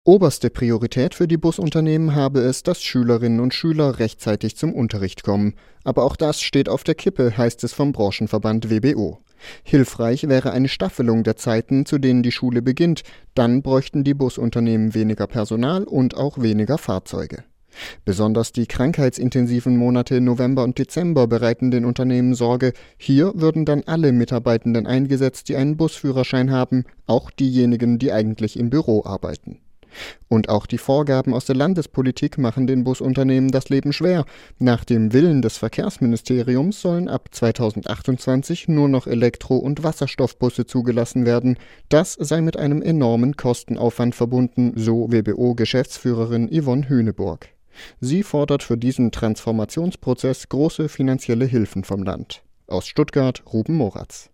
Oberste Priorität für die Busunternehmen habe es, dass Schülerinnen und Schüler rechtzeitig zum Unterricht kommen. Aber auch das steht auf der Kippe, heißt es vom Branchenverband WBO. Hilfreich wäre eine Staffelung der Zeiten, zu denen die Schule beginnt. Dann bräuchten die Busunternehmen weniger Personal und auch weniger Fahrzeuge. Besonders die krankheitsintensiven Monate November und Dezember bereiten den Unternehmen Sorge. Hier würden dann alle Mitarbeitenden eingesetzt, die einen Busführerschein haben, auch diejenigen, die eigentlich im Büro arbeiten. Und auch die Vorgaben aus der Landespolitik machen den Busunternehmen das Leben schwer. Nach dem Willen des Verkehrsministeriums sollen ab 2028 nur noch Elektro- und Wasserstoffbusse zugelassen werden. Das sei mit einem enormen Kostenaufwand verbunden, so WBO-Geschäftsführerin Yvonne Hüneburg. Sie fordert für diesen Transformationsprozess große finanzielle Hilfen vom Land. Aus Stuttgart, Ruben Moratz.